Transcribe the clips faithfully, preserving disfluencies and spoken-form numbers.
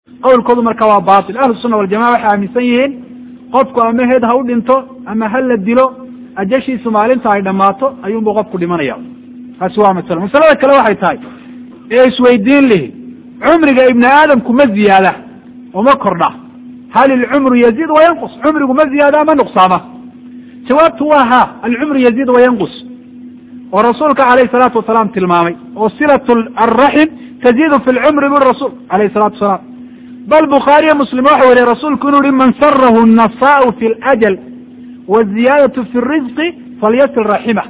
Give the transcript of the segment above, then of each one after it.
قول كذا مركوا باطل. أهل السنة والجماعة حامسين قفكوا أما هيد هود انتو أما هل الدلو أجشي سمالين تاي دماتو أيون بقفكوا لمن يوم هسوا مثلا مثلا كلا واحد تاي إيش ويدين له عمرك ابن آدم كم زيادة وما كرنا هل العمر يزيد وينقص عمرك ما زيادة ما نقصانه سوات هو ها العمر يزيد وينقص ورسولك عليه الصلاة والسلام تلمامي وصلة الرحم تزيد في العمر من الرسول عليه الصلاة والسلام بل بخاري مسلم وحوى لرسول كنوا لمن سره النصاء في الأجل والزيادة في الرزق فليصل رحمه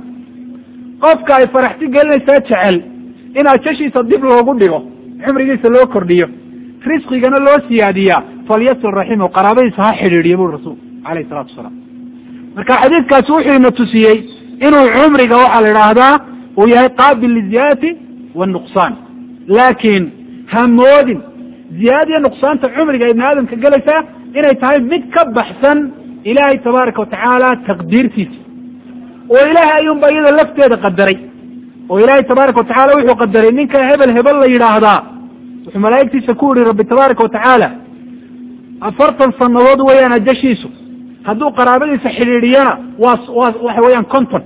قفك أي فرحتي قال لي ساتشعل إن أتشي صديق له وقبله عمري ليس له كرديه رزقي كان له سيادية فليصل رحمه وقرابي صحيح لريبه الرسول عليه الصلاة والسلام marka xadiidkaas wuxuu ina tusiyey inuu cumriga waxa la yiraahdaa uu yahay qaabil liziyaadati wa nuqsaan laakiin hamoodin ziyaadada nuqsaanta cumriga ibn aadamka galaysa inay tahay mid ka baxsan ilaahay tabaaraka wa tacaala taqdiirtiisa oo ilaahay ayuun ba iyada lafteeda qadaray oo ilaahay tabaaraka wa tacaala wuxuu qadaray ninka hebel hebel la yiraahdaa wuxuu malaa'igtiisa ku yiri rabbi tabaaraka wa tacaala afartan sanadood weeyaan ajashiisu hadduu qaraabadiisa xidhiidhiyana waa waa waxa weeyaan content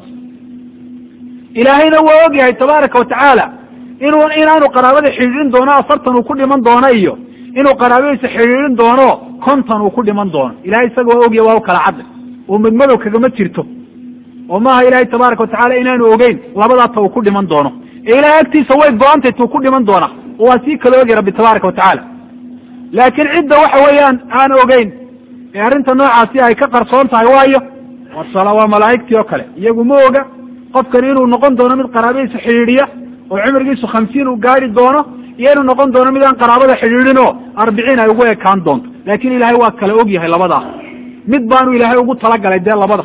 ilaahayna waa og yahay tabaaraka wa tacaala inuu inaanu qaraabada xidhiidhin doono afartan uu ku dhiman doono iyo inuu qaraabadiisa xidhiidhin doono konton uu ku dhiman doono ilahay isaga waa og yahay waa u kala cadday oo midmadow kagama jirto oo maaha ilaahay tabaaraka wa tacaala inaanu ogeyn labadaata uu ku dhiman doono ee ilahay agtiisa way go-antay tuu ku dhiman doona oo waa sii kala ogay rabbi tabaaraka wa tacaala laakiin cidda waxa weeyaan aan ogeyn arrinta noocaasi ay ka qarsoon tahay waayo wasala waa malaa'igtii oo kale iyagu ma oga qofkan inuu noqon doono mid qaraabadiisa xidhiidhiya oo cumrigiisu khamsiin uu gaari doono iyo inuu noqon doono mid aan qaraabada xidhiidhin oo arbiciin ay ugu ekaan doonto laakiin ilaahay waa kala og yahay labadaa mid baanu ilaahay ugu talagalay dee labada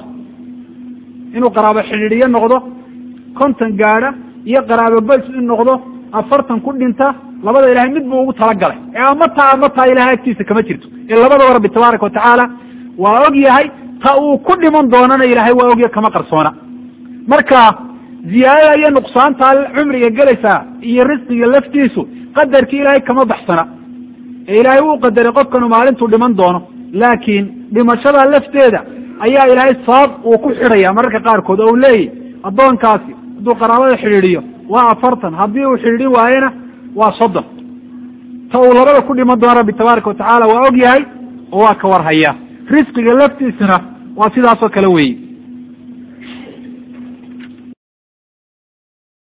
inuu qaraabo xidhiidhiye noqdo konton gaadha iyo qaraabo bas in noqdo afartan ku dhinta labada ilaahay mid buu ugu talagalay ee ama taa ama taa ilaahay agtiisa kama jirto ee labadaba rabbi tabaaraka wa tacaala waa og yahay ta uu ku dhiman doonana ilaahay waa ogyahay kama qarsoona marka ziyaadada iyo nuqsaanta cumriga gelaysaa iyo risqiga laftiisu qadarkii ilaahay kama baxsana ee ilaahay uu qadaray qofkanu maalintuu dhiman doono laakiin dhimashada lafteeda ayaa ilaahay sabab uu ku xidhaya mararka qaarkood oo uu leeyahy addoonkaasi hadduu qaraabada xidhiidhiyo waa afartan haddii uu xidhiidhin waayena waa soddon ta uu labada ku dhiman doono rabbi tabaaraka wa tacaala waa og yahay oo waa ka warhaya risqiga laftiisana waa sidaas oo kale weeye